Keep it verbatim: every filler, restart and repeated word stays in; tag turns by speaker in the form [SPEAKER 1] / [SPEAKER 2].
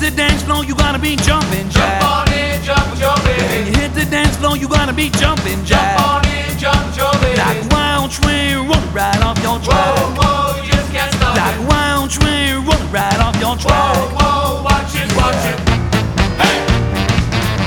[SPEAKER 1] the dance floor, you gotta be jumping jack.
[SPEAKER 2] Jump on in, jump, jump
[SPEAKER 1] When you
[SPEAKER 2] in.
[SPEAKER 1] hit the dance floor, you gotta be jumping
[SPEAKER 2] Jump
[SPEAKER 1] jack.
[SPEAKER 2] on in, jump, jump in.
[SPEAKER 1] Like a wild train rolling right off your track.
[SPEAKER 2] Whoa,